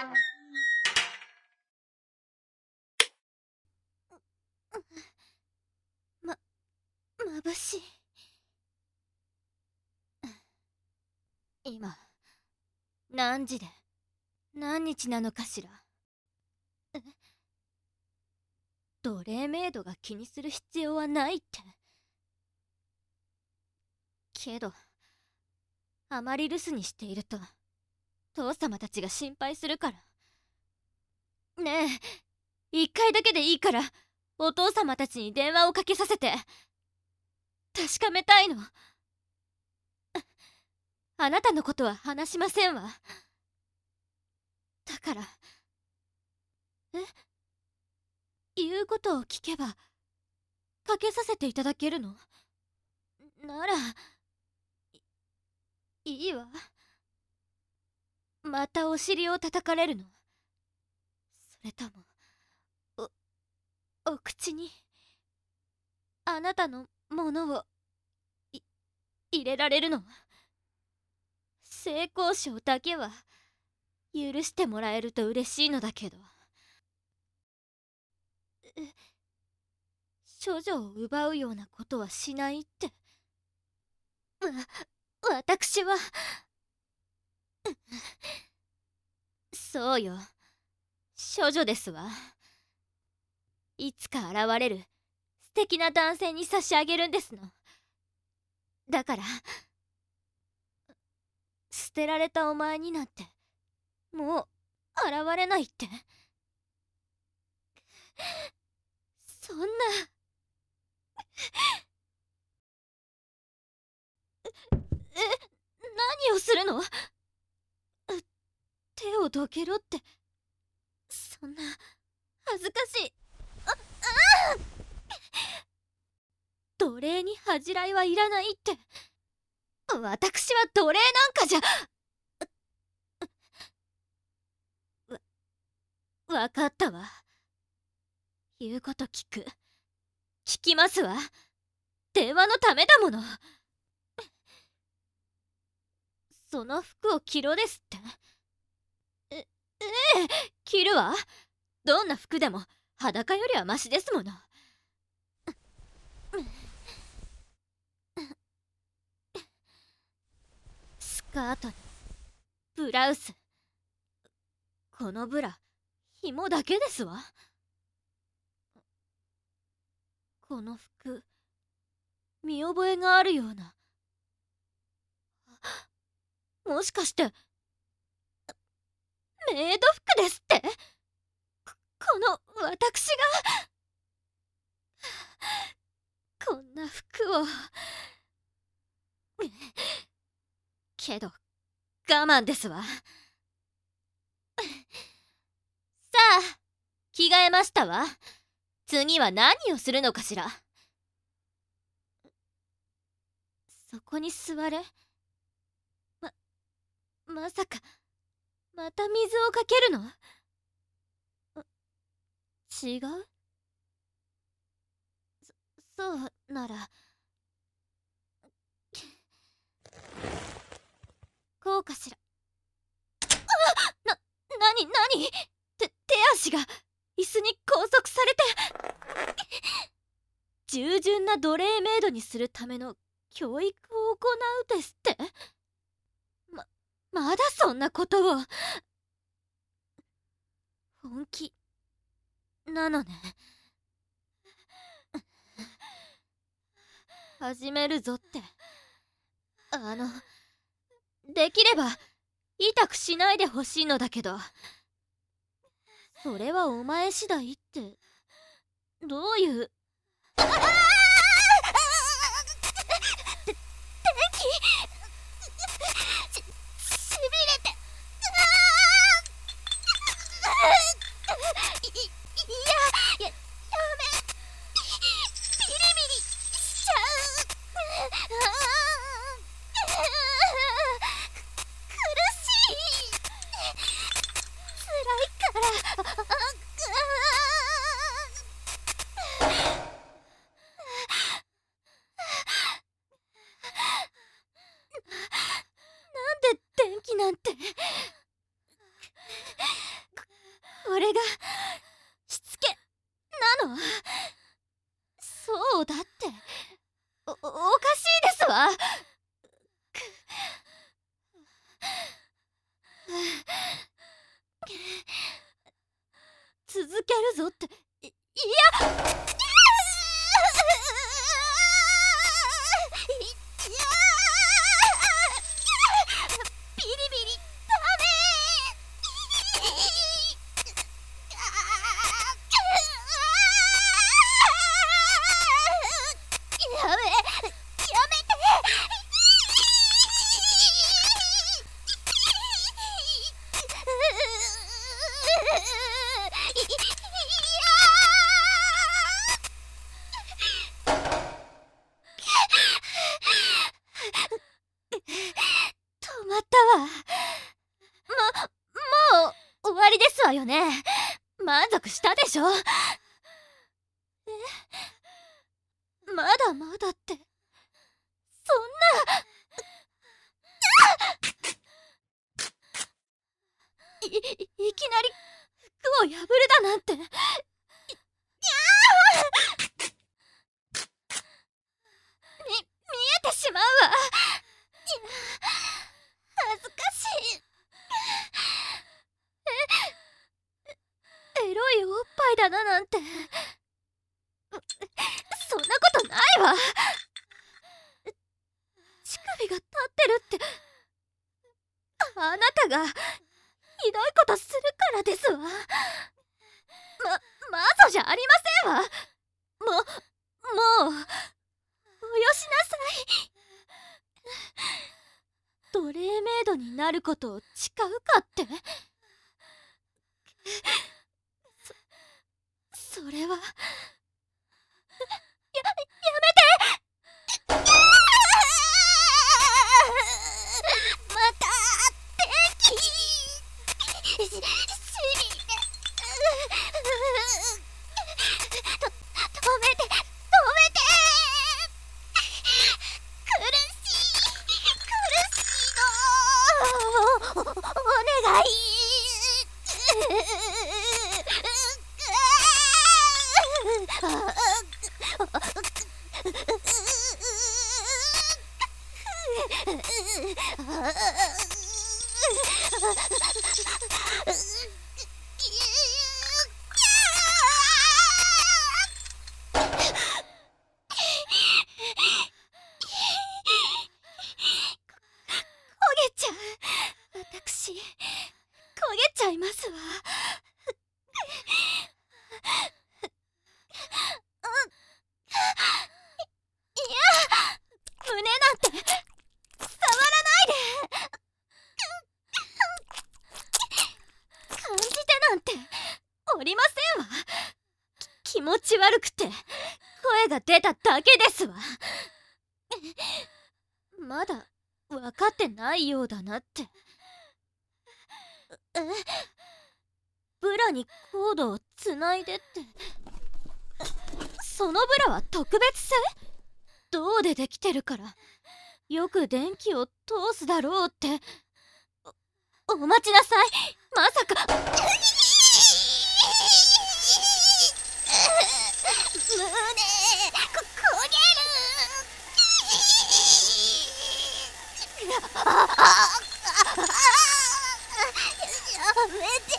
眩しい。今何時で何日なのかしら。奴隷メイドが気にする必要はないって。けどあまり留守にしていると父様たちが心配するから。ねえ、一回だけでいいからお父様たちに電話をかけさせて。確かめたいの。あなたのことは話しませんわ。だから言うことを聞けばかけさせていただけるのならいいわ。またお尻を叩かれるの？それともお口にあなたのものを入れられるの？性交渉だけは許してもらえると嬉しいのだけど。処女を奪うようなことはしないって。私はそうよ、処女ですわ。いつか現れる素敵な男性に差し上げるんですの。だから捨てられたお前になんてもう現れないって。そんな何をするの？手をどけろって。そんな恥ずかしい。奴隷に恥じらいはいらないって。私は奴隷なんかじゃ。わかったわ。言うこと聞く。聞きますわ。電話のためだもの。その服を着ろですって。ええ、着るわ。どんな服でも裸よりはマシですもの。スカートにブラウス。このブラ紐だけですわ。この服見覚えがあるような。もしかしてメイド服ですって。この私がこんな服を。けど我慢ですわ。さあ、着替えましたわ。次は何をするのかしら。そこに座れ。まさかまた水をかけるの？違う？そうならこうかしら。なに手足が椅子に拘束されて。従順な奴隷メイドにするための教育を行うですって。まだそんなことを。本気なのね。始めるぞって。できれば痛くしないでほしいのだけど。それはお前次第って。どういう。電気しびれて。やめ。ビリビリしちゃう。苦しい。辛いから。 れがしつけなの？そうだっておかしいですわ。続けるぞって、いやビリビリダメ。やめて。止まったわ。もう終わりですわよね。満足したでしょ？まだまだって、そんな。いきなり服を破るだなんて。見えてしまうわ。恥ずかしい。エロいおっぱいだななんて、そんなことないわ。乳首が立ってるって、あなたがひどいことするからですわ。マゾじゃありませんわ。もうおよしなさい。奴隷メイドになることを誓うかって。それはやめて。また敵。しびれ。止めて。苦しいの。お願い。私、焦げちゃいますわ。胸なんて触らないで。感じてなんておりませんわ。気持ち悪くて声が出ただけですわ。まだ分かってないようだなって。ブラにコードをつないでって。そのブラは特別製？銅でできてるからよく電気を通すだろうって。お待ちなさい。まさか。胸焦げる。やめて。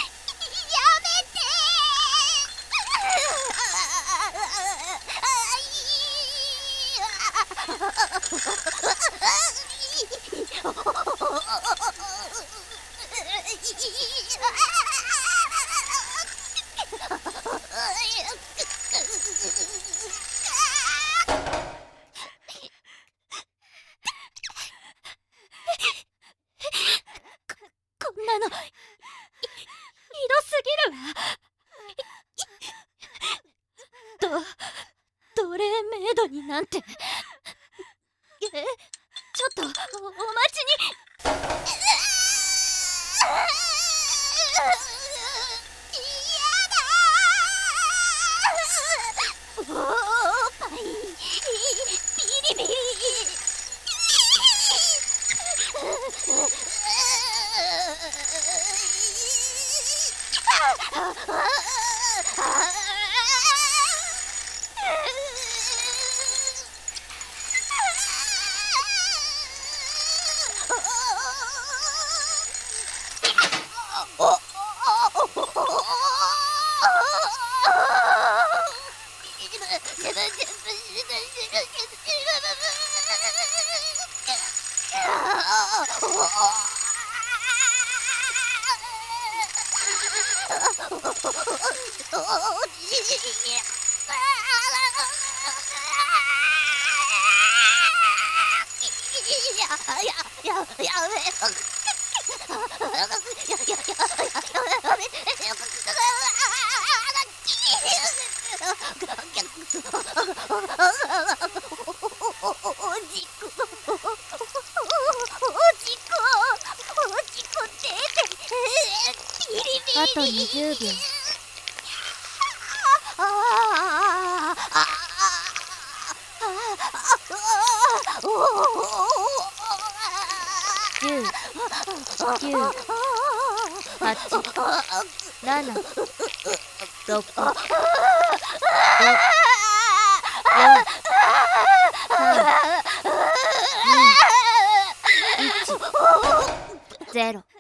こんなのひどすぎるわ。奴隷メイドになんて。ちょっとお待ちに。おっぱいビリビリ。 あと20秒。10、9、8、7、6、5、4、3、2、1、0。